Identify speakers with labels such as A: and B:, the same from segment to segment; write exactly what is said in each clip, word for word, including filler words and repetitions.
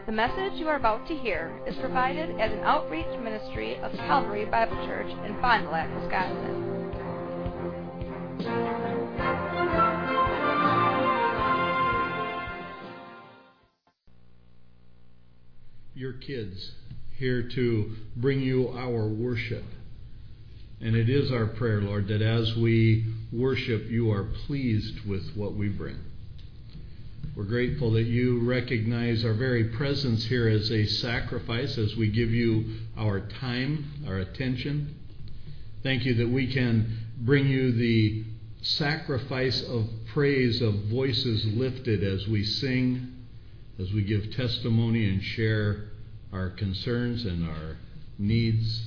A: The message you are about to hear is provided as an outreach ministry of Calvary Bible Church in Fond du Lac, Wisconsin.
B: Your kids here to bring you our worship. And it is our prayer, Lord, that as we worship, you are pleased with what we bring. We're grateful that you recognize our very presence here as a sacrifice as we give you our time, our attention. Thank you that we can bring you the sacrifice of praise, of voices lifted as we sing, as we give testimony and share our concerns and our needs.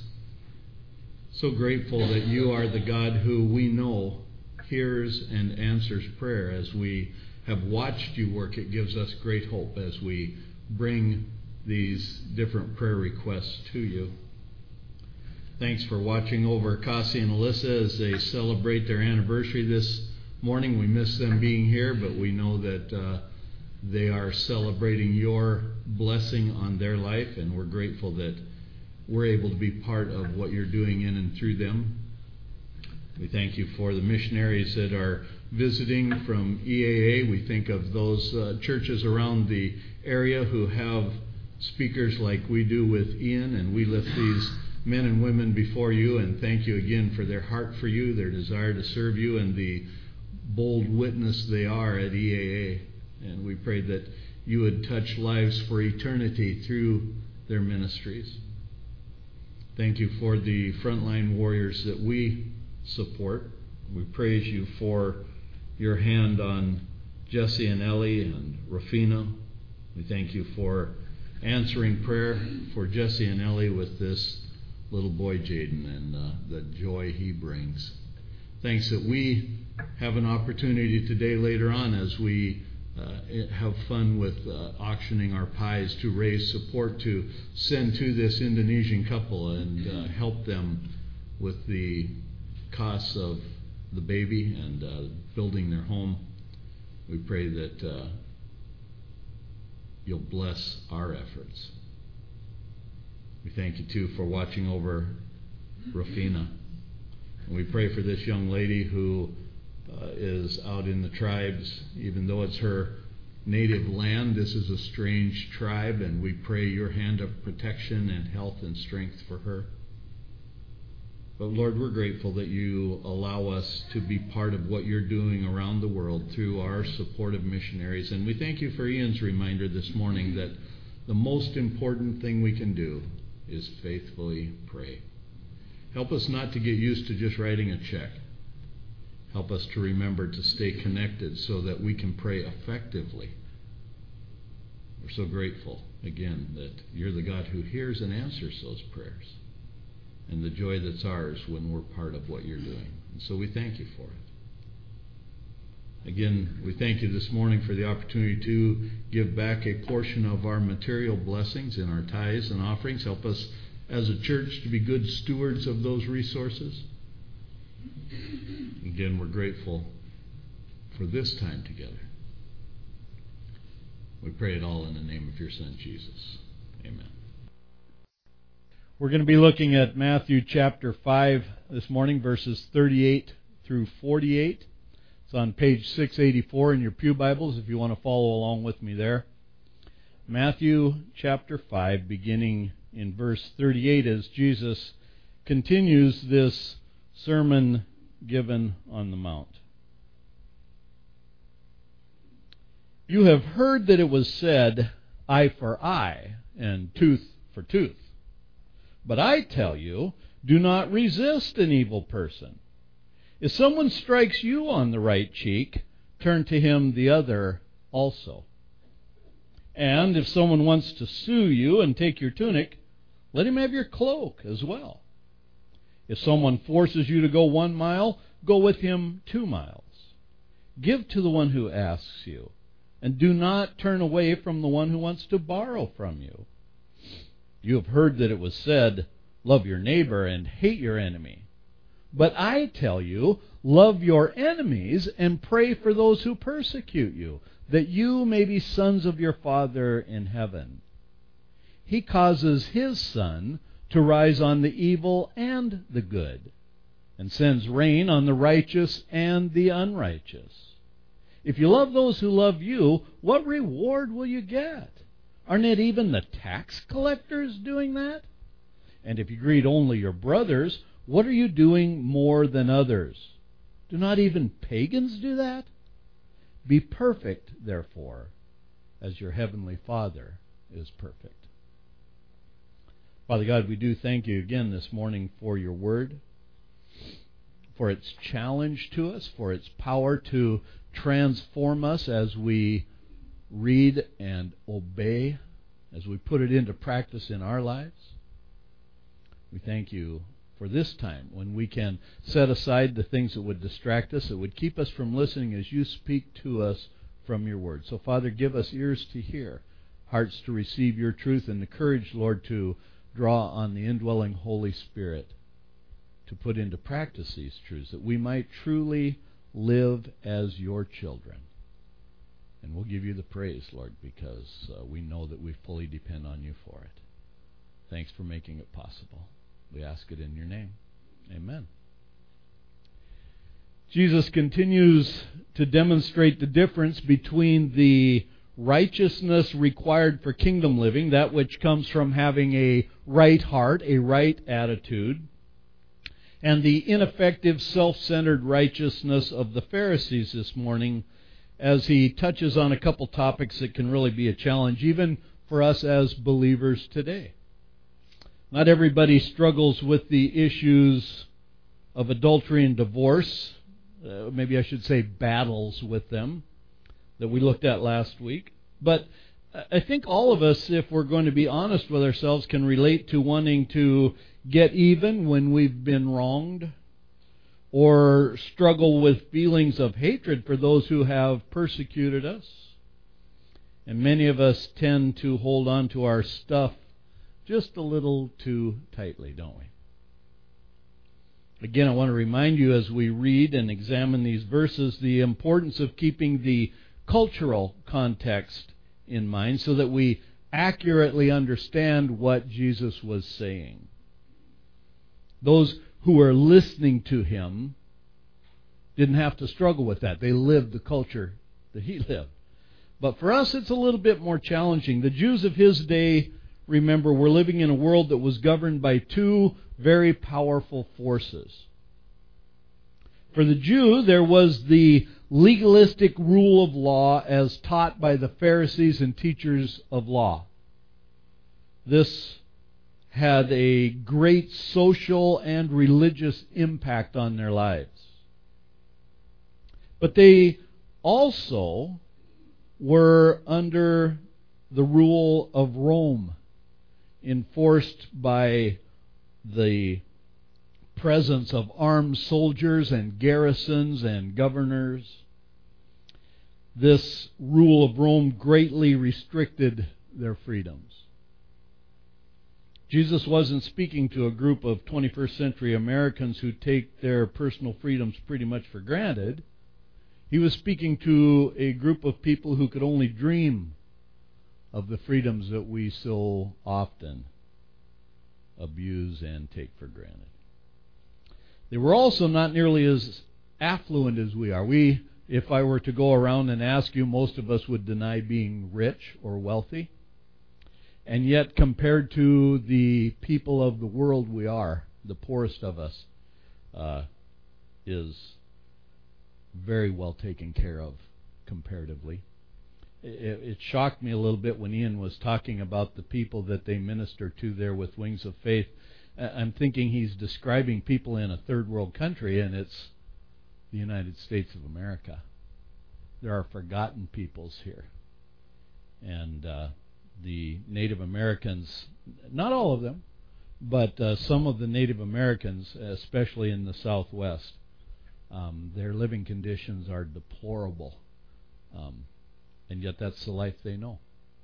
B: So grateful that you are the God who we know hears and answers prayer. As we have watched you work, it gives us great hope as we bring these different prayer requests to you. Thanks for watching over Cassie and Alyssa as they celebrate their anniversary this morning. We miss them being here, but we know that uh, they are celebrating your blessing on their life, and we're grateful that we're able to be part of what you're doing in and through them. We thank you for the missionaries that are visiting from E A A. We think of those uh, churches around the area who have speakers like we do with Ian, and we lift these men and women before you and thank you again for their heart for you, their desire to serve you, and the bold witness they are at E A A. And we pray that you would touch lives for eternity through their ministries. Thank you for the frontline warriors that we support. We praise you for your hand on Jesse and Ellie and Rafina. We thank you for answering prayer for Jesse and Ellie with this little boy Jaden and uh, the joy he brings. Thanks that we have an opportunity today later on as we Uh, have fun with uh, auctioning our pies to raise support to send to this Indonesian couple and uh, help them with the costs of the baby and uh, building their home. We pray that uh, you'll bless our efforts. We thank you too for watching over Rafina. And we pray for this young lady who Uh, is out in the tribes. Even though it's her native land, this is a strange tribe, and we pray your hand of protection and health and strength for her. But Lord, we're grateful that you allow us to be part of what you're doing around the world through our support of missionaries. And we thank you for Ian's reminder this morning that the most important thing we can do is faithfully pray. Help us not to get used to just writing a check. Help us to remember to stay connected so that we can pray effectively. We're so grateful, again, that you're the God who hears and answers those prayers, and the joy that's ours when we're part of what you're doing. And so we thank you for it. Again, we thank you this morning for the opportunity to give back a portion of our material blessings in our tithes and offerings. Help us as a church to be good stewards of those resources. Again, we're grateful for this time together. We pray it all in the name of your Son, Jesus. Amen.
C: We're going to be looking at Matthew chapter five this morning, verses thirty-eight through forty-eight. It's on page six eighty-four in your pew Bibles if you want to follow along with me there. Matthew chapter five, beginning in verse thirty-eight, as Jesus continues this sermon given on the Mount. You have heard that it was said, eye for eye and tooth for tooth. But I tell you, do not resist an evil person. If someone strikes you on the right cheek, turn to him the other also. And if someone wants to sue you and take your tunic, let him have your cloak as well. If someone forces you to go one mile, go with him two miles. Give to the one who asks you, and do not turn away from the one who wants to borrow from you. You have heard that it was said, love your neighbor and hate your enemy. But I tell you, love your enemies and pray for those who persecute you, that you may be sons of your Father in heaven. He causes His sun to rise on the evil and the good, and sends rain on the righteous and the unrighteous. If you love those who love you, what reward will you get? Aren't it even the tax collectors doing that? And if you greet only your brothers, what are you doing more than others? Do not even pagans do that? Be perfect, therefore, as your heavenly Father is perfect. Father God, we do thank you again this morning for your word, for its challenge to us, for its power to transform us as we read and obey, as we put it into practice in our lives. We thank you for this time when we can set aside the things that would distract us, that would keep us from listening as you speak to us from your word. So, Father, give us ears to hear, hearts to receive your truth, and the courage, Lord, to draw on the indwelling Holy Spirit to put into practice these truths, that we might truly live as your children. And we'll give you the praise, Lord, because uh, we know that we fully depend on you for it. Thanks for making it possible. We ask it in your name. Amen. Jesus continues to demonstrate the difference between the righteousness required for kingdom living, that which comes from having a right heart, a right attitude, and the ineffective, self-centered righteousness of the Pharisees this morning, as he touches on a couple topics that can really be a challenge, even for us as believers today. Not everybody struggles with the issues of adultery and divorce. Uh, maybe I should say battles with them, that we looked at last week. But I think all of us, if we're going to be honest with ourselves, can relate to wanting to get even when we've been wronged, or struggle with feelings of hatred for those who have persecuted us. And many of us tend to hold on to our stuff just a little too tightly, don't we? Again, I want to remind you as we read and examine these verses the importance of keeping the cultural context in mind so that we accurately understand what Jesus was saying. Those who were listening to him didn't have to struggle with that. They lived the culture that he lived. But for us, it's a little bit more challenging. The Jews of his day, remember, were living in a world that was governed by two very powerful forces. For the Jew, there was the legalistic rule of law as taught by the Pharisees and teachers of law. This had a great social and religious impact on their lives. But they also were under the rule of Rome, enforced by the presence of armed soldiers and garrisons and governors. This rule of Rome greatly restricted their freedoms. Jesus wasn't speaking to a group of twenty-first century Americans who take their personal freedoms pretty much for granted. He was speaking to a group of people who could only dream of the freedoms that we so often abuse and take for granted. They were also not nearly as affluent as we are. We, if I were to go around and ask you, most of us would deny being rich or wealthy. And yet, compared to the people of the world we are, the poorest of us uh, is very well taken care of comparatively. It, it shocked me a little bit when Ian was talking about the people that they minister to there with Wings of Faith. I'm thinking he's describing people in a third world country, and it's the United States of America. There are forgotten peoples here. And uh, the Native Americans, not all of them, but uh, some of the Native Americans, especially in the Southwest, um, their living conditions are deplorable. Um, and yet that's the life they know.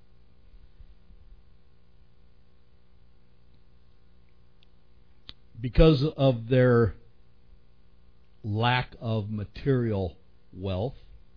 C: Because of their lack of material wealth,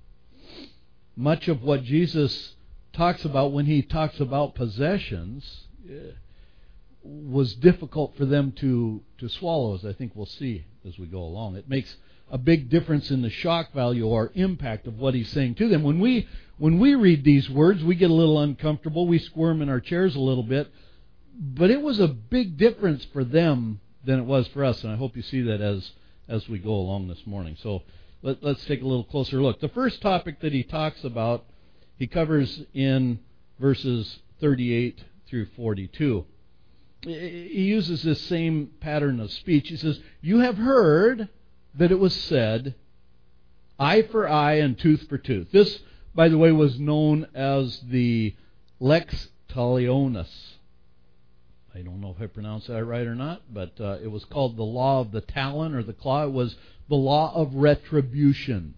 C: much of what Jesus talks about when he talks about possessions uh, was difficult for them to, to swallow, as I think we'll see as we go along. It makes a big difference in the shock value or impact of what he's saying to them. When we when we read these words, we get a little uncomfortable. We squirm in our chairs a little bit. But it was a big difference for them than it was for us, and I hope you see that as as we go along this morning. So let, let's take a little closer look. The first topic that he talks about, he covers in verses thirty-eight through forty-two. He uses this same pattern of speech. He says, "You have heard that it was said, eye for eye and tooth for tooth." This, by the way, was known as the lex talionis. I don't know if I pronounced that right or not, but uh, it was called the law of the talon or the claw. It was the law of retribution.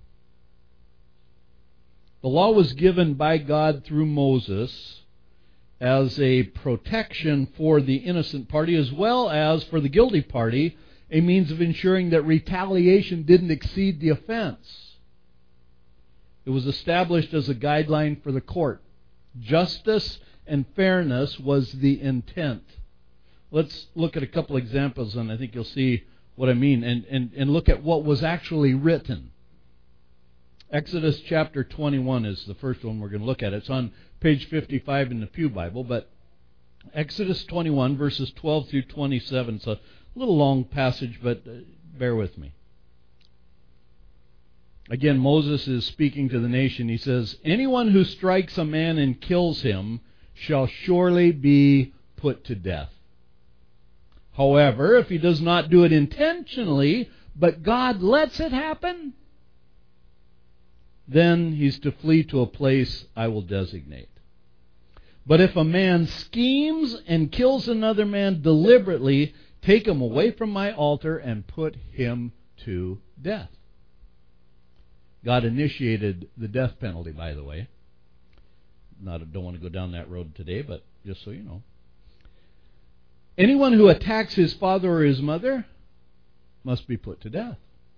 C: The law was given by God through Moses as a protection for the innocent party as well as for the guilty party, a means of ensuring that retaliation didn't exceed the offense. It was established as a guideline for the court. Justice and fairness was the intent. Let's look at a couple examples, and I think you'll see what I mean, and, and, and look at what was actually written. Exodus chapter twenty-one is the first one we're going to look at. It's on page fifty-five in the Pew Bible, but Exodus twenty-one, verses twelve through twenty-seven. It's a little long passage, but bear with me. Again, Moses is speaking to the nation. He says, "Anyone who strikes a man and kills him shall surely be put to death. However, if he does not do it intentionally, but God lets it happen, then he's to flee to a place I will designate. But if a man schemes and kills another man deliberately, take him away from my altar and put him to death." God initiated the death penalty, by the way. Not, I don't want to go down that road today, but just so you know. Anyone who attacks his father or his mother must be put to death.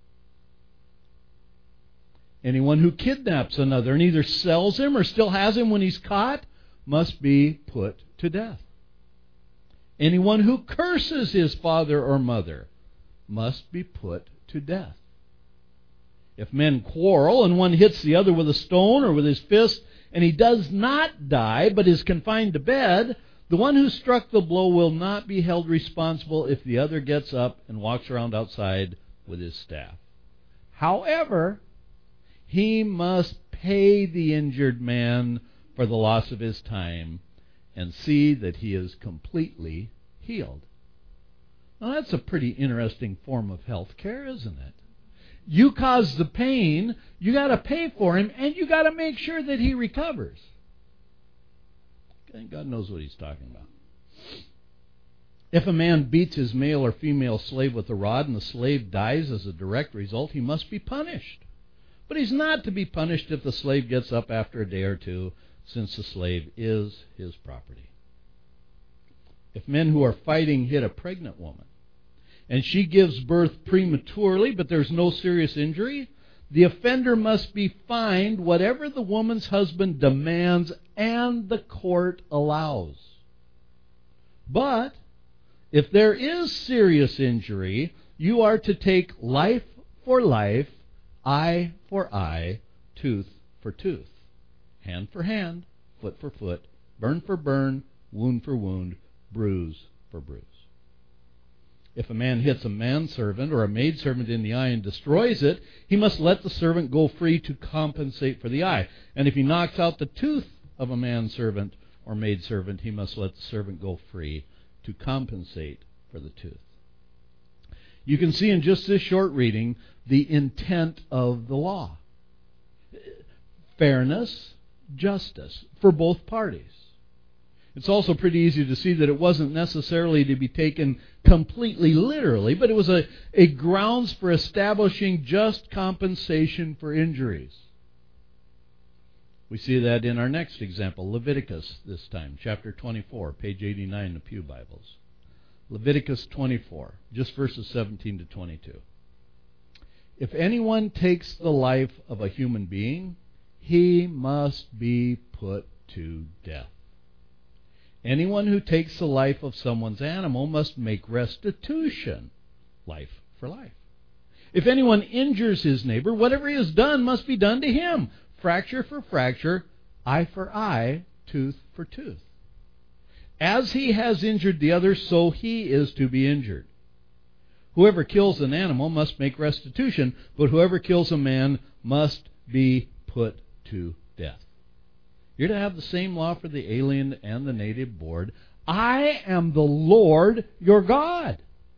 C: Anyone who kidnaps another and either sells him or still has him when he's caught must be put to death. Anyone who curses his father or mother must be put to death. If men quarrel and one hits the other with a stone or with his fist and he does not die but is confined to bed, the one who struck the blow will not be held responsible if the other gets up and walks around outside with his staff. However, he must pay the injured man for the loss of his time and see that he is completely healed. Now that's a pretty interesting form of health care, isn't it? You cause the pain, you got to pay for him, and you got to make sure that he recovers. And God knows what he's talking about. If a man beats his male or female slave with a rod and the slave dies as a direct result, he must be punished. But he's not to be punished if the slave gets up after a day or two, since the slave is his property. If men who are fighting hit a pregnant woman, and she gives birth prematurely, but there's no serious injury, the offender must be fined whatever the woman's husband demands and the court allows. But if there is serious injury, you are to take life for life, eye for eye, tooth for tooth, hand for hand, foot for foot, burn for burn, wound for wound, bruise for bruise. If a man hits a manservant or a maidservant in the eye and destroys it, he must let the servant go free to compensate for the eye. And if he knocks out the tooth of a manservant or maidservant, he must let the servant go free to compensate for the tooth. You can see in just this short reading the intent of the law. Fairness, justice for both parties. It's also pretty easy to see that it wasn't necessarily to be taken completely literally, but it was a, a grounds for establishing just compensation for injuries. We see that in our next example, Leviticus this time, chapter twenty-four, page eighty-nine in the Pew Bibles. Leviticus twenty-four, just verses seventeen to twenty-two. If anyone takes the life of a human being, he must be put to death. Anyone who takes the life of someone's animal must make restitution, life for life. If anyone injures his neighbor, whatever he has done must be done to him. Fracture for fracture, eye for eye, tooth for tooth. As he has injured the other, so he is to be injured. Whoever kills an animal must make restitution, but whoever kills a man must be put to death. You're to have the same law for the alien and the native born. I am the Lord your God.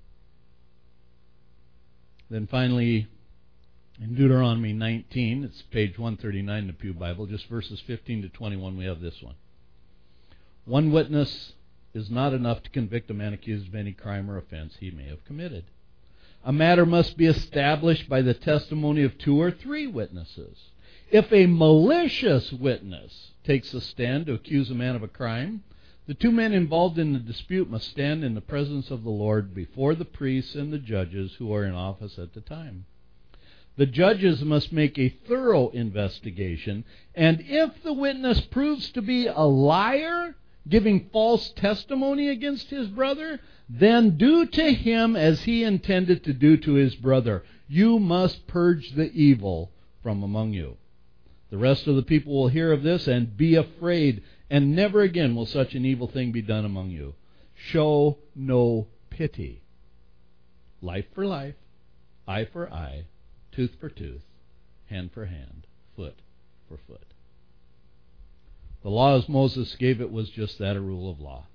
C: Then finally, in Deuteronomy nineteen, it's page one thirty-nine in the Pew Bible, just verses fifteen to twenty-one, we have this one. One witness is not enough to convict a man accused of any crime or offense he may have committed. A matter must be established by the testimony of two or three witnesses. If a malicious witness takes a stand to accuse a man of a crime, the two men involved in the dispute must stand in the presence of the Lord before the priests and the judges who are in office at the time. The judges must make a thorough investigation, and if the witness proves to be a liar, giving false testimony against his brother, then do to him as he intended to do to his brother. You must purge the evil from among you. The rest of the people will hear of this and be afraid, and never again will such an evil thing be done among you. Show no pity. Life for life, eye for eye, tooth for tooth, hand for hand, foot for foot. The law as Moses gave it was just that, a rule of law.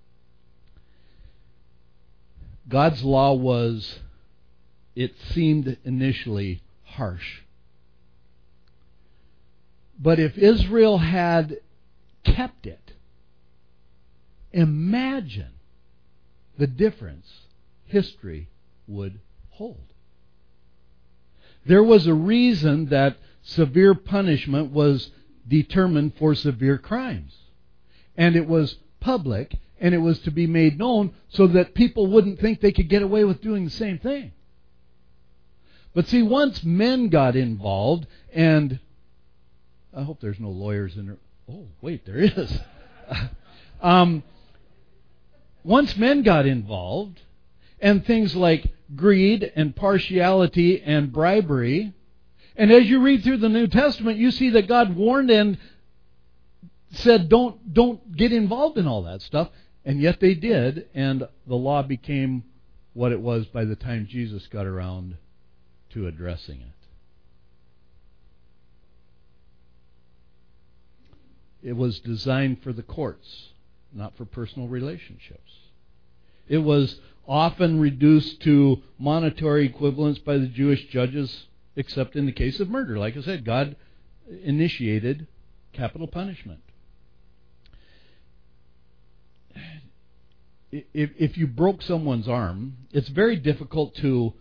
C: God's law was, it seemed initially, harsh. But if Israel had kept it, imagine the difference history would hold. There was a reason that severe punishment was determined for severe crimes. And it was public, and it was to be made known so that people wouldn't think they could get away with doing the same thing. But see, once men got involved, and I hope there's no lawyers in there. Oh, wait, there is. um, once men got involved, and things like greed and partiality and bribery, and as you read through the New Testament, you see that God warned and said, don't, don't get involved in all that stuff. And yet they did, and the law became what it was by the time Jesus got around to addressing it. It was designed for the courts, not for personal relationships. It was often reduced to monetary equivalents by the Jewish judges, except in the case of murder. Like I said, God initiated capital punishment. If, if you broke someone's arm, it's very difficult to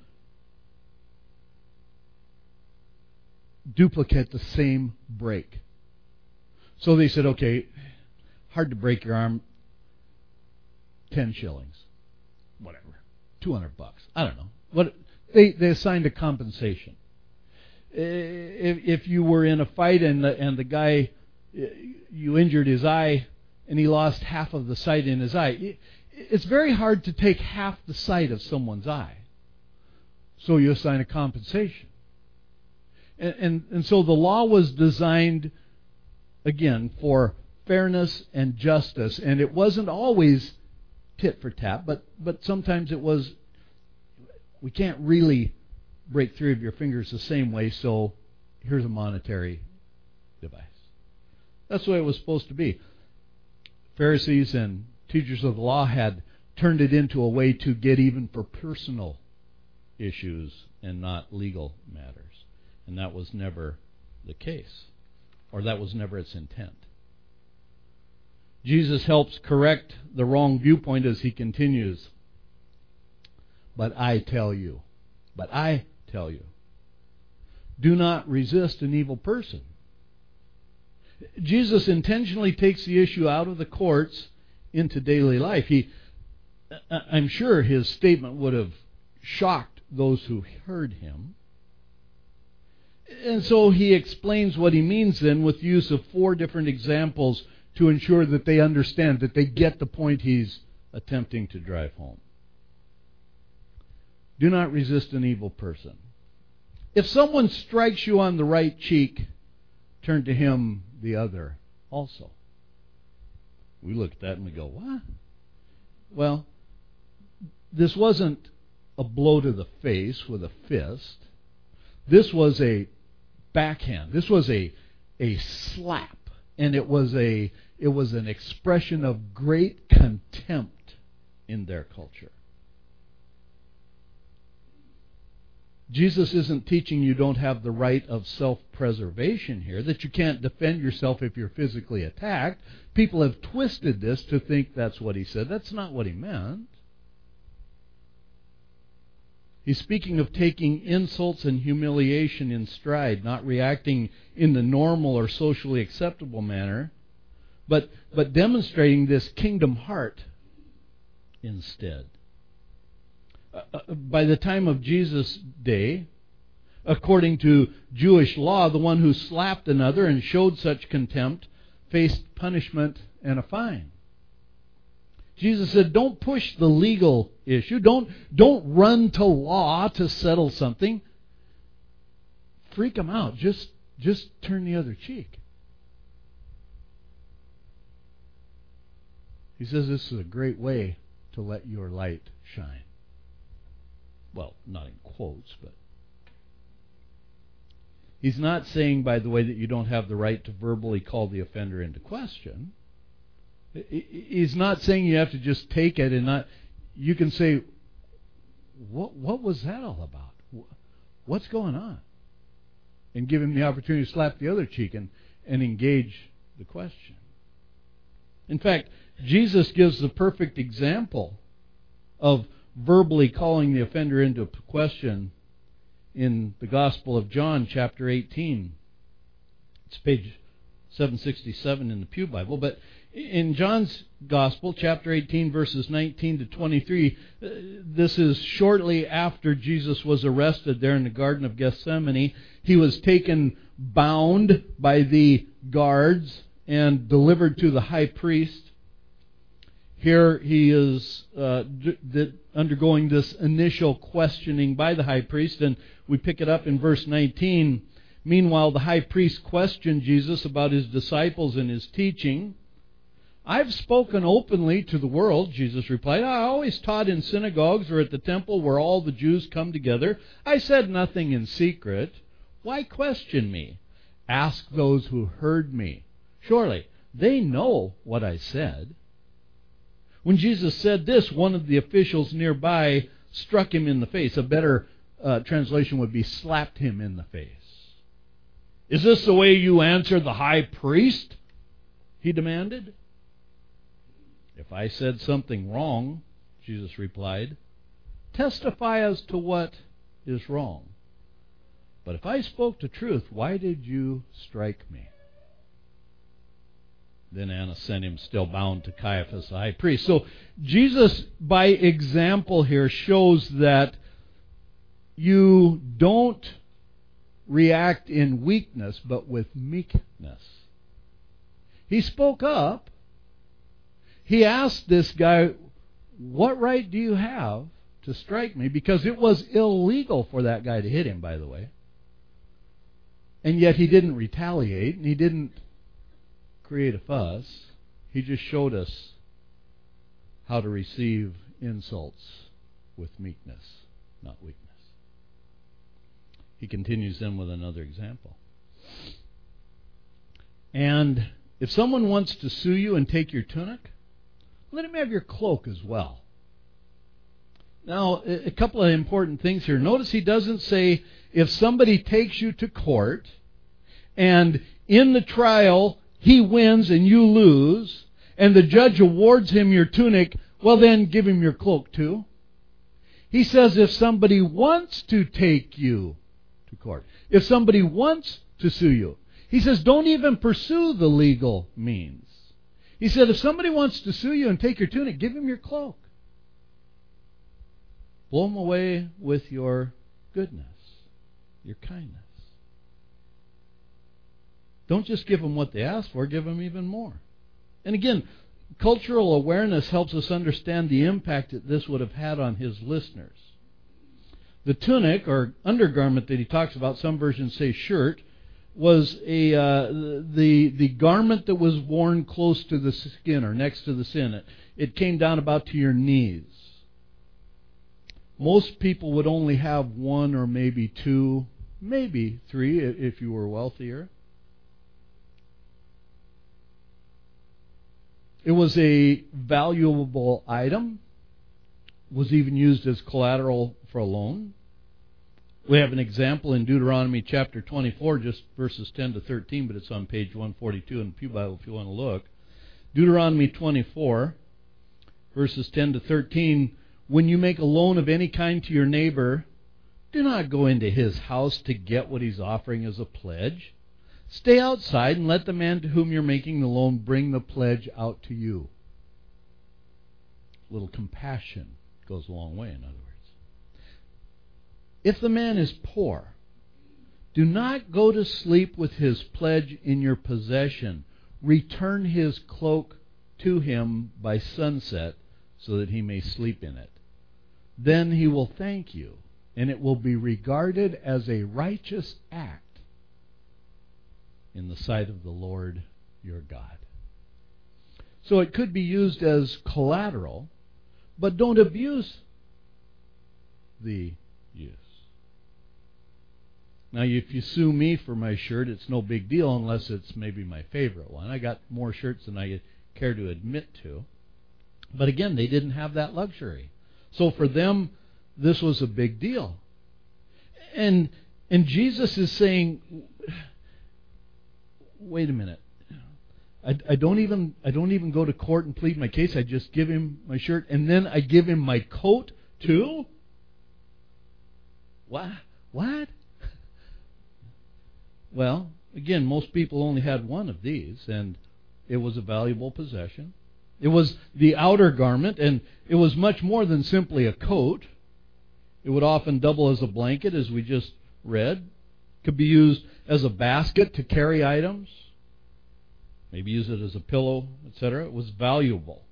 C: duplicate the same break. So they said, okay, hard to break your arm, ten shillings, whatever, two hundred bucks. I don't know. What they they assigned a compensation. If if you were in a fight and the, and the guy, you injured his eye and he lost half of the sight in his eye, it's very hard to take half the sight of someone's eye. So you assign a compensation. And and, and so the law was designed, again, for fairness and justice, and it wasn't always tit for tat, but but sometimes it was, we can't really break three of your fingers the same way, so here's a monetary device. That's the way it was supposed to be. Pharisees and teachers of the law had turned it into a way to get even for personal issues and not legal matters. And that was never the case. Or that was never its intent. Jesus helps correct the wrong viewpoint as he continues. But I tell you, but I tell you, do not resist an evil person. Jesus intentionally takes the issue out of the courts into daily life. He, I'm sure his statement would have shocked those who heard him. And so he explains what he means then with use of four different examples to ensure that they understand, that they get the point he's attempting to drive home. Do not resist an evil person. If someone strikes you on the right cheek, turn to him the other also. We look at that and we go, what? Well, this wasn't a blow to the face with a fist. This was a backhand. This was a a slap. And it was a it was an expression of great contempt in their culture. Jesus isn't teaching you don't have the right of self-preservation here, that you can't defend yourself if you're physically attacked. People have twisted this to think that's what he said. That's not what he meant. He's speaking of taking insults and humiliation in stride, not reacting in the normal or socially acceptable manner, but, but demonstrating this kingdom heart instead. Uh, by the time of Jesus' day, according to Jewish law, the one who slapped another and showed such contempt faced punishment and a fine. Jesus said, don't push the legal issue. Don't, don't run to law to settle something. Freak them out. Just, just turn the other cheek. He says this is a great way to let your light shine. Well, not in quotes, but he's not saying, by the way, that you don't have the right to verbally call the offender into question. He's not saying you have to just take it and not. You can say, what, what was that all about? What's going on? And give him the opportunity to slap the other cheek and, and engage the question. In fact, Jesus gives the perfect example of verbally calling the offender into question in the Gospel of John, chapter eighteen. It's page seven sixty-seven in the Pew Bible. But in John's Gospel, chapter eighteen, verses nineteen to twenty-three, uh, this is shortly after Jesus was arrested there in the Garden of Gethsemane. He was taken bound by the guards and delivered to the high priest. Here he is uh, d- d- undergoing this initial questioning by the high priest, and we pick it up in verse nineteen. Meanwhile, the high priest questioned Jesus about his disciples and his teaching. I've spoken openly to the world, Jesus replied. I always taught in synagogues or at the temple where all the Jews come together. I said nothing in secret. Why question me? Ask those who heard me. Surely they know what I said. When Jesus said this, one of the officials nearby struck him in the face. A better uh, translation would be slapped him in the face. Is this the way you answer the high priest? He demanded. If I said something wrong, Jesus replied, testify as to what is wrong. But if I spoke the truth, why did you strike me? Then Annas sent him still bound to Caiaphas, the high priest. So Jesus, by example here, shows that you don't react in weakness, but with meekness. He spoke up. He asked this guy, what right do you have to strike me? Because it was illegal for that guy to hit him, by the way. And yet he didn't retaliate, and he didn't create a fuss. He just showed us how to receive insults with meekness, not weakness. He continues then with another example. And if someone wants to sue you and take your tunic, let him have your cloak as well. Now, a couple of important things here. Notice he doesn't say, if somebody takes you to court and in the trial he wins and you lose, and the judge awards him your tunic, well then give him your cloak too. He says if somebody wants to take you to court, if somebody wants to sue you, he says don't even pursue the legal means. He said if somebody wants to sue you and take your tunic, give him your cloak. Blow him away with your goodness, your kindness. Don't just give them what they asked for, give them even more. And again, cultural awareness helps us understand the impact that this would have had on his listeners. The tunic, or undergarment that he talks about, some versions say shirt, was a uh, the the garment that was worn close to the skin or next to the skin. It, it came down about to your knees. Most people would only have one or maybe two, maybe three if you were wealthier. It was a valuable item, was even used as collateral for a loan. We have an example in Deuteronomy chapter twenty-four, just verses ten to thirteen, but it's on page one forty-two in the Pew Bible if you want to look. Deuteronomy twenty-four, verses ten to thirteen, when you make a loan of any kind to your neighbor, do not go into his house to get what he's offering as a pledge. Stay outside and let the man to whom you're making the loan bring the pledge out to you. A little compassion goes a long way, in other words. If the man is poor, do not go to sleep with his pledge in your possession. Return his cloak to him by sunset so that he may sleep in it. Then he will thank you, and it will be regarded as a righteous act in the sight of the Lord your God. So it could be used as collateral, but don't abuse the use. Now, if you sue me for my shirt, it's no big deal unless it's maybe my favorite one. I got more shirts than I care to admit to. But again, they didn't have that luxury. So for them, this was a big deal. And and Jesus is saying, wait a minute. I, I don't even I don't even go to court and plead my case. I just give him my shirt, and then I give him my coat too? What? What? Well, again, most people only had one of these, and it was a valuable possession. It was the outer garment, and it was much more than simply a coat. It would often double as a blanket, as we just read. It could be used as a basket to carry items. Maybe use it as a pillow, et cetera. It was valuable.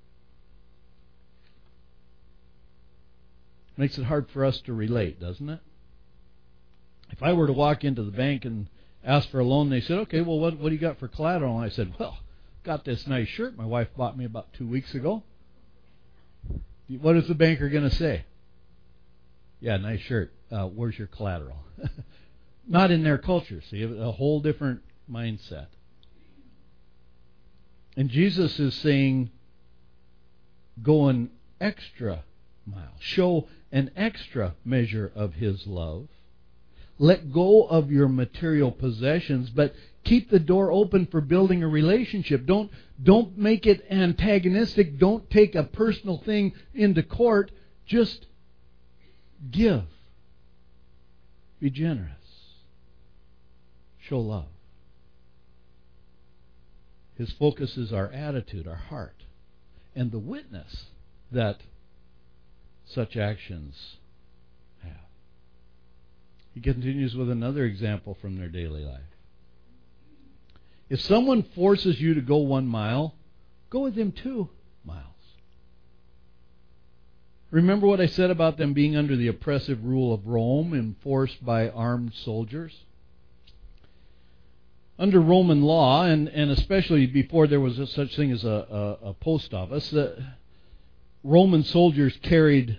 C: Makes it hard for us to relate, doesn't it? If I were to walk into the bank and ask for a loan, they said, okay, well, what, what do you got for collateral? And I said, well, got this nice shirt my wife bought me about two weeks ago. What is the banker going to say? Yeah, nice shirt. Uh, where's your collateral? Not in their culture, see, a whole different mindset. And Jesus is saying, go an extra mile. Show an extra measure of His love. Let go of your material possessions, but keep the door open for building a relationship. Don't, don't make it antagonistic. Don't take a personal thing into court. Just give. Be generous. Show love. His focus is our attitude, our heart, and the witness that such actions have. He continues with another example from their daily life. If someone forces you to go one mile, go with them two miles. Remember what I said about them being under the oppressive rule of Rome, enforced by armed soldiers? Under Roman law, and, and especially before there was a such thing as a, a, a post office, uh, Roman soldiers carried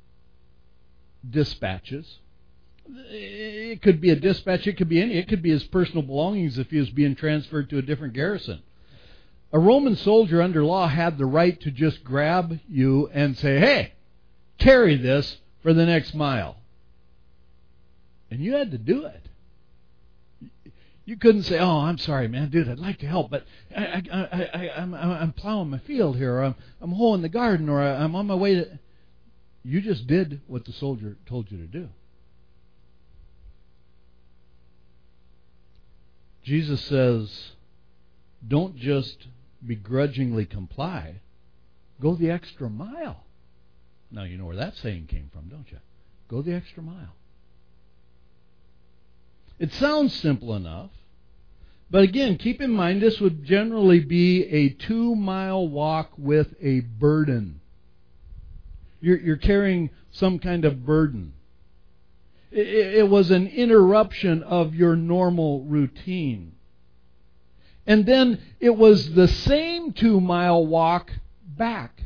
C: dispatches. It could be a dispatch, it could be any, it could be his personal belongings if he was being transferred to a different garrison. A Roman soldier under law had the right to just grab you and say, hey, carry this for the next mile. And you had to do it. You couldn't say, oh, I'm sorry, man, dude, I'd like to help, but I, I, I, I, I'm, I'm plowing my field here, or I'm, I'm hoeing the garden, or I'm on my way to... You just did what the soldier told you to do. Jesus says, don't just begrudgingly comply. Go the extra mile. Now, you know where that saying came from, don't you? Go the extra mile. It sounds simple enough, But again, keep in mind this would generally be a two-mile walk with a burden. You're, you're carrying some kind of burden. It, it was an interruption of your normal routine. And then it was the same two-mile walk back.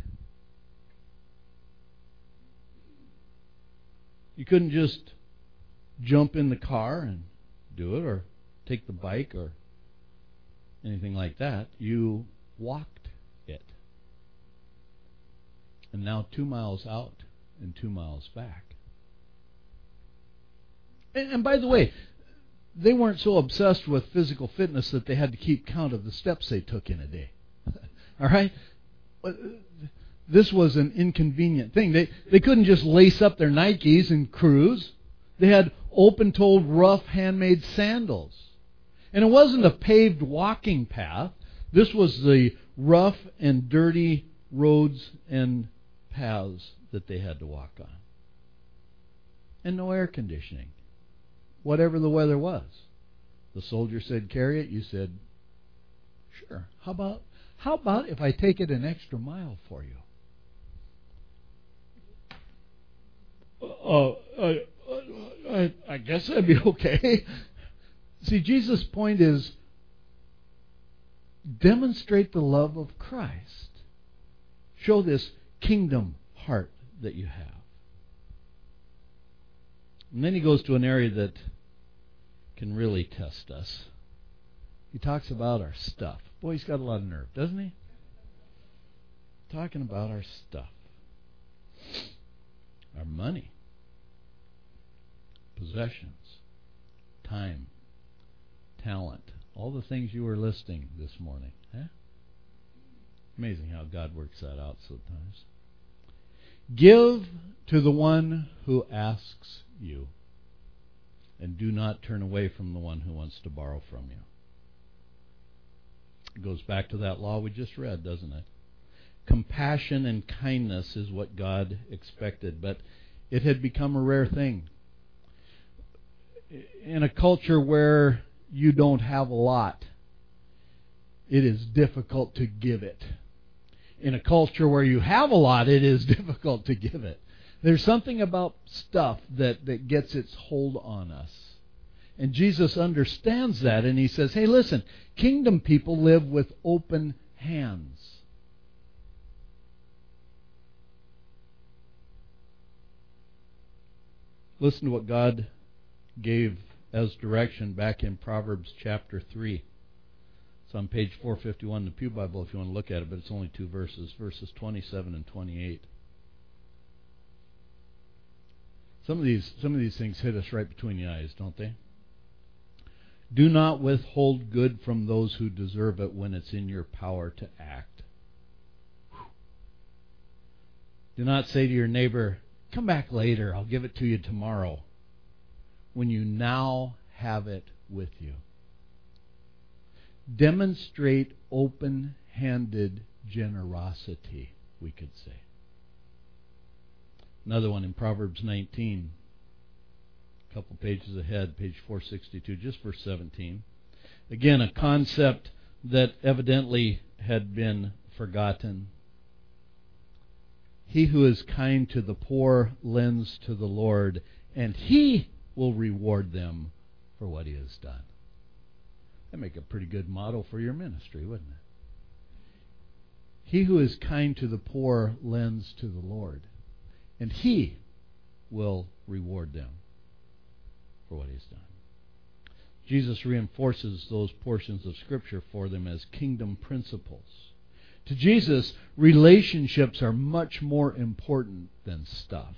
C: You couldn't just jump in the car and do it, or take the bike, or anything like that. You walked it. And now two miles out and two miles back. And, and by the way, they weren't so obsessed with physical fitness that they had to keep count of the steps they took in a day. All right? This was an inconvenient thing. They, they couldn't just lace up their Nikes and cruise. They had open-toed, rough, handmade sandals. And it wasn't a paved walking path. This was the rough and dirty roads and paths that they had to walk on. And no air conditioning. Whatever the weather was. The soldier said, carry it. You said, sure. How about, how about if I take it an extra mile for you? Uh, I, I, I guess that'd be okay. See, Jesus' point is demonstrate the love of Christ. Show this kingdom heart that you have. And then he goes to an area that can really test us. He talks about our stuff. Boy, he's got a lot of nerve, doesn't he? Talking about our stuff. Our money. Possessions. Time. Talent. All the things you were listing this morning. Eh? Amazing how God works that out sometimes. Give to the one who asks you, and do not turn away from the one who wants to borrow from you. It goes back to that law we just read, doesn't it? Compassion and kindness is what God expected, but it had become a rare thing. In a culture where you don't have a lot, it is difficult to give it. In a culture where you have a lot, it is difficult to give it. There's something about stuff that, that gets its hold on us. And Jesus understands that, and he says, hey, listen, kingdom people live with open hands. Listen to what God gave as direction back in Proverbs chapter three. It's on page four fifty-one in the Pew Bible if you want to look at it, but it's only two verses, verses twenty-seven and twenty-eight. Some of these some of these things hit us right between the eyes, don't they? Do not withhold good from those who deserve it when it's in your power to act. Whew. Do not say to your neighbor, come back later, I'll give it to you tomorrow, when you now have it with you. Demonstrate open-handed generosity, we could say. Another one in Proverbs nineteen, a couple pages ahead, page four sixty-two, just verse seventeen. Again, a concept that evidently had been forgotten. He who is kind to the poor lends to the Lord, and He will reward them for what He has done. That'd make a pretty good motto for your ministry, wouldn't it? He who is kind to the poor lends to the Lord, and He will reward them for what He's done. Jesus reinforces those portions of Scripture for them as kingdom principles. To Jesus, relationships are much more important than stuff.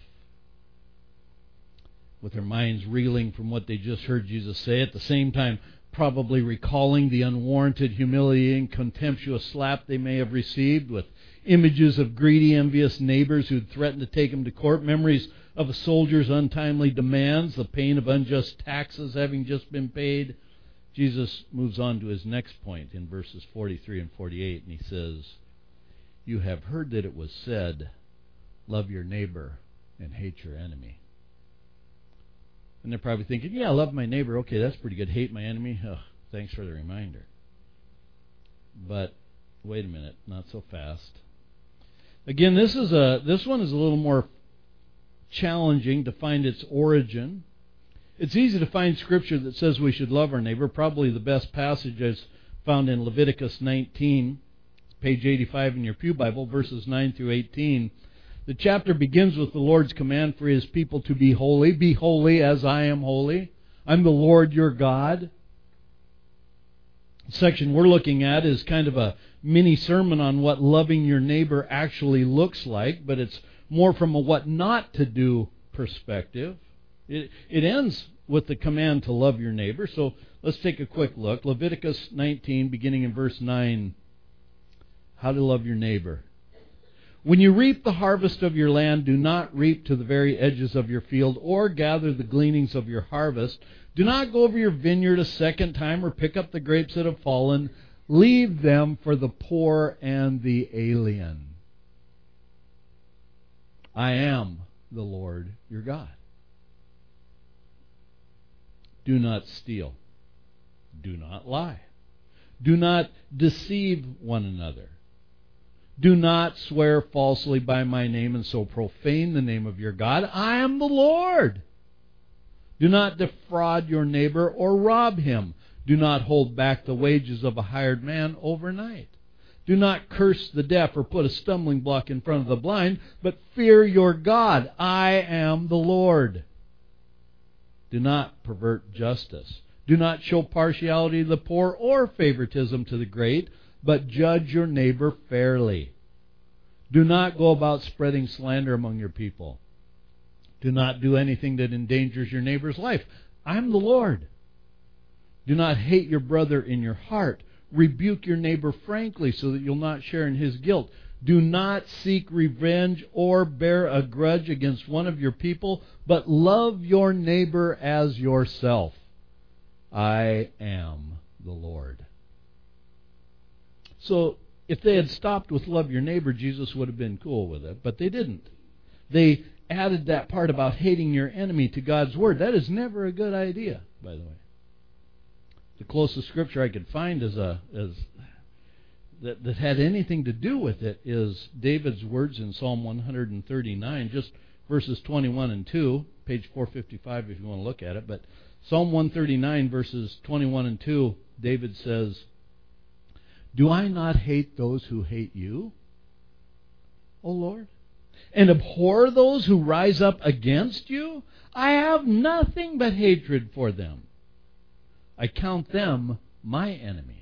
C: With their minds reeling from what they just heard Jesus say, at the same time probably recalling the unwarranted, humiliating, contemptuous slap they may have received, with images of greedy, envious neighbors who'd threatened to take them to court, memories of a soldier's untimely demands, the pain of unjust taxes having just been paid. Jesus moves on to his next point in verses forty-three and forty-eight, and he says, you have heard that it was said, love your neighbor and hate your enemy. And they're probably thinking, yeah, love my neighbor. Okay, that's pretty good. Hate my enemy. Ugh, Thanks for the reminder. But wait a minute, not so fast. Again, this is a this one is a little more challenging to find its origin. It's easy to find scripture that says we should love our neighbor. Probably the best passage is found in Leviticus nineteen, page eighty-five in your Pew Bible, verses nine through eighteen. The chapter begins with the Lord's command for His people to be holy. Be holy as I am holy. I'm the Lord your God. The section we're looking at is kind of a mini sermon on what loving your neighbor actually looks like, but it's more from a what not to do perspective. It, it ends with the command to love your neighbor. So let's take a quick look. Leviticus nineteen, beginning in verse nine. How to love your neighbor. When you reap the harvest of your land, do not reap to the very edges of your field or gather the gleanings of your harvest. Do not go over your vineyard a second time or pick up the grapes that have fallen. Leave them for the poor and the alien. I am the Lord your God. Do not steal. Do not lie. Do not deceive one another. Do not swear falsely by my name and so profane the name of your God. I am the Lord. Do not defraud your neighbor or rob him. Do not hold back the wages of a hired man overnight. Do not curse the deaf or put a stumbling block in front of the blind, but fear your God. I am the Lord. Do not pervert justice. Do not show partiality to the poor or favoritism to the great, but judge your neighbor fairly. Do not go about spreading slander among your people. Do not do anything that endangers your neighbor's life. I'm the Lord. Do not hate your brother in your heart. Rebuke your neighbor frankly so that you'll not share in his guilt. Do not seek revenge or bear a grudge against one of your people, but love your neighbor as yourself. I am the Lord. So, if they had stopped with love your neighbor, Jesus would have been cool with it, but they didn't. They added that part about hating your enemy to God's Word. That is never a good idea, by the way. The closest scripture I could find is a is that, that had anything to do with it is David's words in Psalm one thirty-nine, just verses twenty-one and two, page four fifty-five if you want to look at it. But Psalm one thirty-nine, verses twenty-one and two, David says, Do I not hate those who hate you, O Lord? And abhor those who rise up against you? I have nothing but hatred for them. I count them my enemies.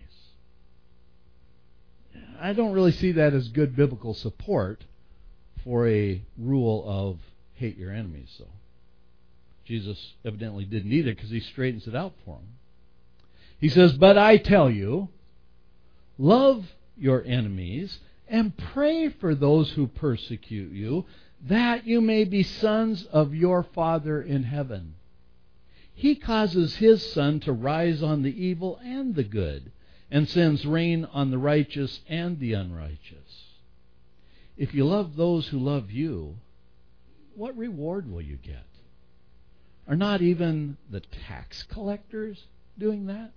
C: I don't really see that as good biblical support for a rule of hate your enemies. So Jesus evidently didn't either, because he straightens it out for them. He says, But I tell you, love your enemies and pray for those who persecute you, that you may be sons of your Father in heaven. He causes His sun to rise on the evil and the good, and sends rain on the righteous and the unrighteous. If you love those who love you, what reward will you get? Are not even the tax collectors doing that?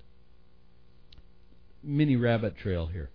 C: Mini rabbit trail here.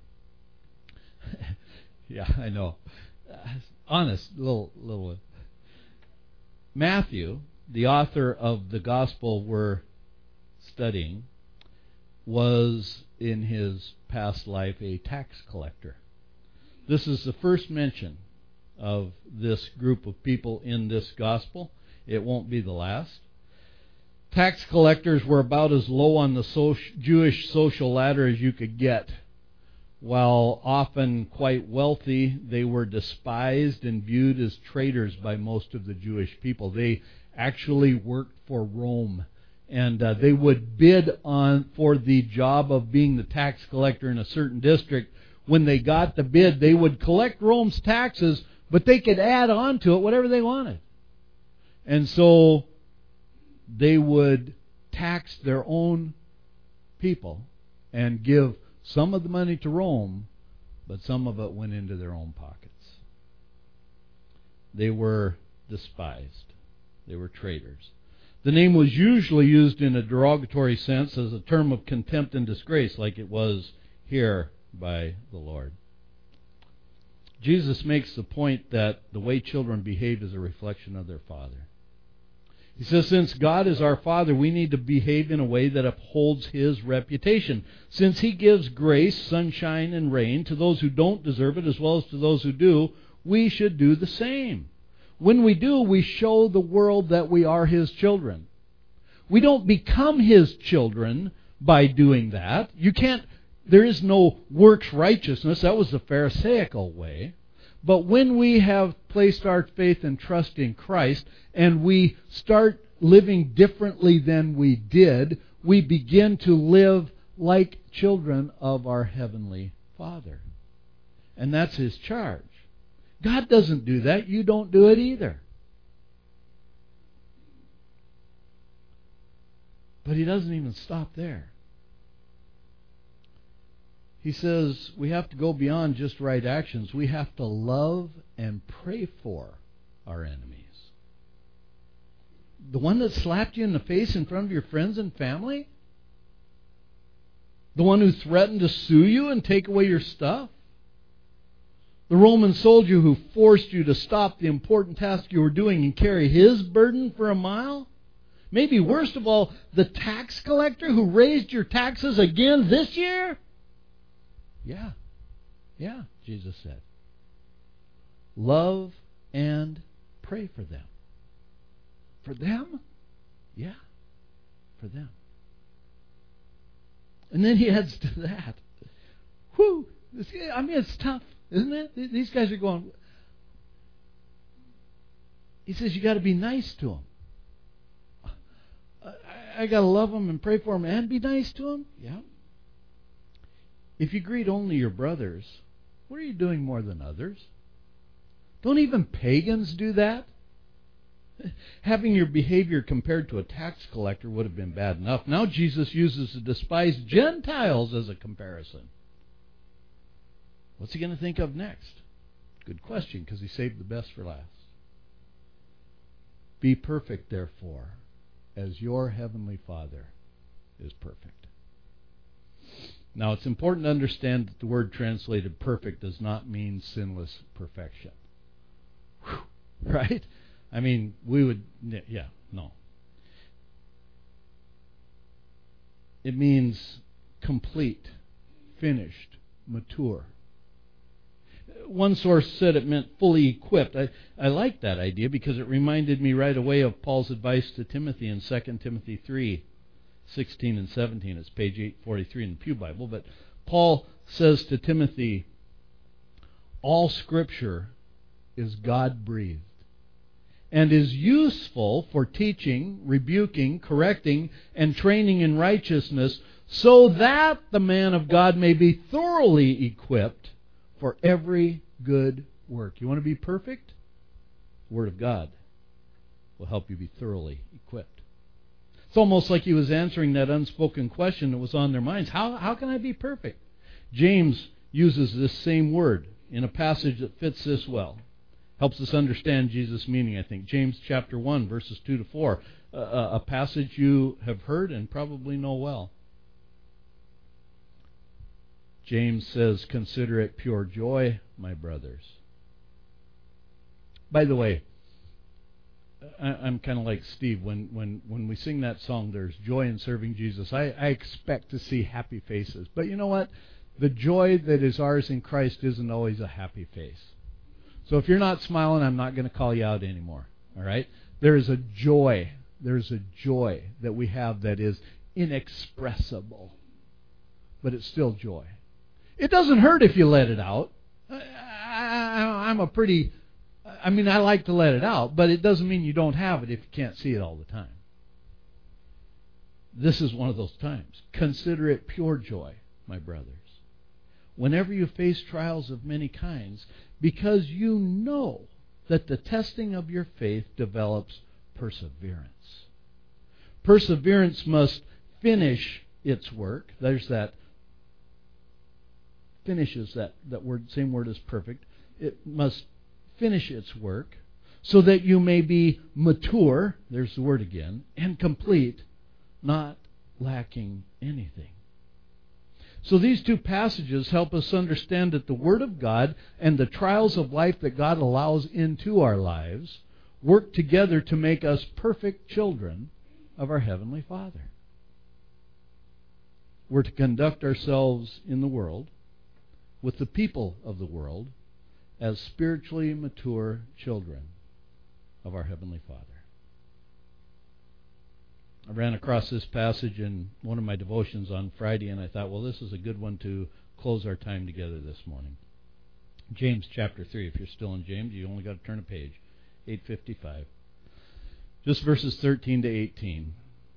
C: Yeah, I know. Uh, honest, little, little. Matthew, the author of the gospel we're studying, was in his past life a tax collector. This is the first mention of this group of people in this gospel. It won't be the last. Tax collectors were about as low on the social, Jewish social ladder as you could get. While often quite wealthy, they were despised and viewed as traitors by most of the Jewish people. They actually worked for Rome, and uh, they would bid on for the job of being the tax collector in a certain district. When they got the bid, they would collect Rome's taxes, but they could add on to it whatever they wanted. And so they would tax their own people and give some of the money to Rome, but some of it went into their own pockets. They were despised. They were traitors. The name was usually used in a derogatory sense as a term of contempt and disgrace, like it was here by the Lord. Jesus makes the point that the way children behave is a reflection of their Father. He says, since God is our Father, we need to behave in a way that upholds His reputation. Since He gives grace, sunshine, and rain to those who don't deserve it as well as to those who do, we should do the same. When we do, we show the world that we are His children. We don't become His children by doing that. You can't, there is no works righteousness. That was the Pharisaical way. But when we have placed our faith and trust in Christ and we start living differently than we did, we begin to live like children of our Heavenly Father. And that's His charge. God doesn't do that. You don't do it either. But He doesn't even stop there. He says we have to go beyond just right actions. We have to love and pray for our enemies. The one that slapped you in the face in front of your friends and family? The one who threatened to sue you and take away your stuff? The Roman soldier who forced you to stop the important task you were doing and carry his burden for a mile? Maybe worst of all, the tax collector who raised your taxes again this year? Yeah, yeah, Jesus said. Love and pray for them. For them? Yeah, for them. And then he adds to that. Whew, I mean, it's tough, isn't it? These guys are going. He says you got to be nice to them. I, I got to love them and pray for them and be nice to them? Yeah. If you greet only your brothers, what are you doing more than others? Don't even pagans do that? Having your behavior compared to a tax collector would have been bad enough. Now Jesus uses the despised Gentiles as a comparison. What's he going to think of next? Good question, because he saved the best for last. Be perfect, therefore, as your heavenly Father is perfect. Now, it's important to understand that the word translated perfect does not mean sinless perfection. Whew, right? I mean, we would, yeah, no. It means complete, finished, mature. One source said it meant fully equipped. I, I like that idea because it reminded me right away of Paul's advice to Timothy in Second Timothy three. sixteen and seventeen. It's page eight forty-three in the Pew Bible. But Paul says to Timothy, all Scripture is God-breathed and is useful for teaching, rebuking, correcting, and training in righteousness, so that the man of God may be thoroughly equipped for every good work. You want to be perfect? The Word of God will help you be thoroughly equipped. It's almost like he was answering that unspoken question that was on their minds. How, how can I be perfect? James uses this same word in a passage that fits this well. Helps us understand Jesus' meaning, I think. James chapter one, verses two to four. Uh, a passage you have heard and probably know well. James says, consider it pure joy, my brothers. By the way, I'm kind of like Steve. When, when, when we sing that song, there's joy in serving Jesus. I, I expect to see happy faces. But you know what? The joy that is ours in Christ isn't always a happy face. So if you're not smiling, I'm not going to call you out anymore. All right? There is a joy. There's a joy that we have that is inexpressible. But it's still joy. It doesn't hurt if you let it out. I, I, I'm a pretty... I mean, I like to let it out, but it doesn't mean you don't have it if you can't see it all the time. This is one of those times. Consider it pure joy, my brothers, whenever you face trials of many kinds, because you know that the testing of your faith develops perseverance. Perseverance must finish its work. There's that, finishes, that, that word, same word as perfect. It must finish its work, so that you may be mature, there's the word again, and complete, not lacking anything. So these two passages help us understand that the Word of God and the trials of life that God allows into our lives work together to make us perfect children of our Heavenly Father. We're to conduct ourselves in the world, with the people of the world, as spiritually mature children of our Heavenly Father. I ran across this passage in one of my devotions on Friday, and I thought, well, this is a good one to close our time together this morning. James chapter three. If you're still in James, you only got to turn a page. eight fifty-five. Just verses thirteen to eighteen.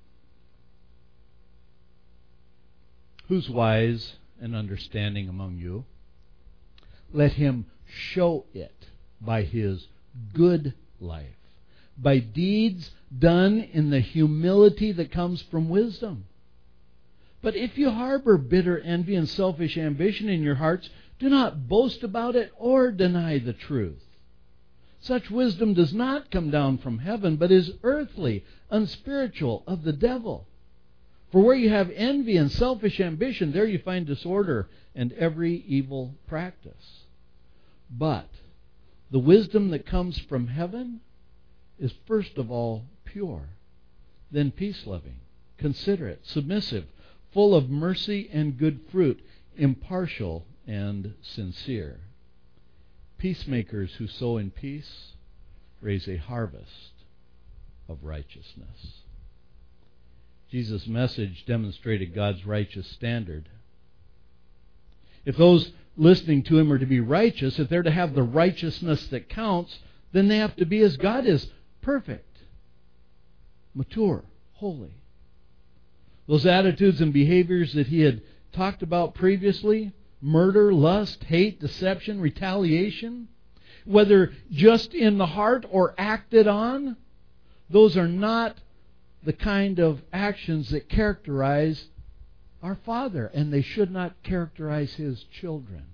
C: Who's wise and understanding among you? Let him show it by his good life, by deeds done in the humility that comes from wisdom. But if you harbor bitter envy and selfish ambition in your hearts, do not boast about it or deny the truth. Such wisdom does not come down from heaven, but is earthly, unspiritual, of the devil. For where you have envy and selfish ambition, there you find disorder and every evil practice. But the wisdom that comes from heaven is first of all pure, then peace-loving, considerate, submissive, full of mercy and good fruit, impartial and sincere. Peacemakers who sow in peace raise a harvest of righteousness. Jesus' message demonstrated God's righteous standard. If those listening to him are to be righteous, if they're to have the righteousness that counts, then they have to be as God is, perfect, mature, holy. Those attitudes and behaviors that he had talked about previously, murder, lust, hate, deception, retaliation, whether just in the heart or acted on, those are not the kind of actions that characterize our Father, and they should not characterize his children.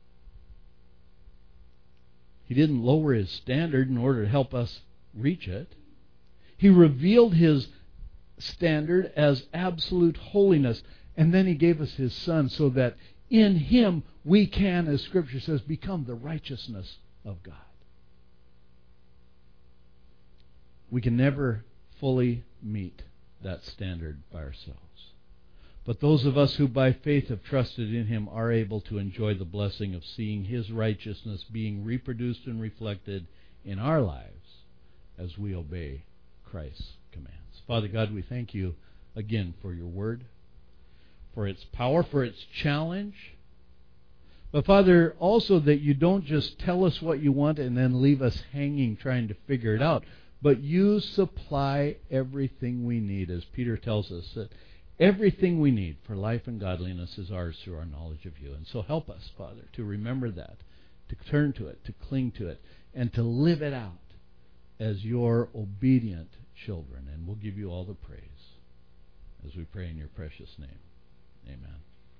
C: He didn't lower his standard in order to help us reach it. He revealed his standard as absolute holiness, and then he gave us his Son so that in him we can, as Scripture says, become the righteousness of God. We can never fully meet that standard by ourselves. But those of us who by faith have trusted in him are able to enjoy the blessing of seeing his righteousness being reproduced and reflected in our lives as we obey Christ's commands. Father God, we thank you again for your word, for its power, for its challenge. But Father, also that you don't just tell us what you want and then leave us hanging trying to figure it out, but you supply everything we need, as Peter tells us, that everything we need for life and godliness is ours through our knowledge of you. And so help us, Father, to remember that, to turn to it, to cling to it, and to live it out as your obedient children. And we'll give you all the praise as we pray in your precious name. Amen.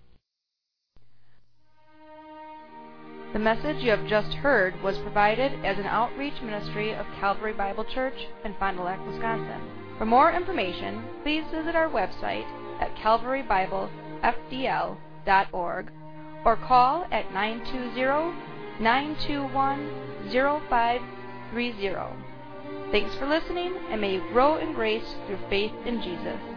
A: The message you have just heard was provided as an outreach ministry of Calvary Bible Church in Fond du Lac, Wisconsin. For more information, please visit our website at calvary bible f d l dot org or call at nine two zero, nine two one, zero five three zero. Thanks for listening, and may you grow in grace through faith in Jesus.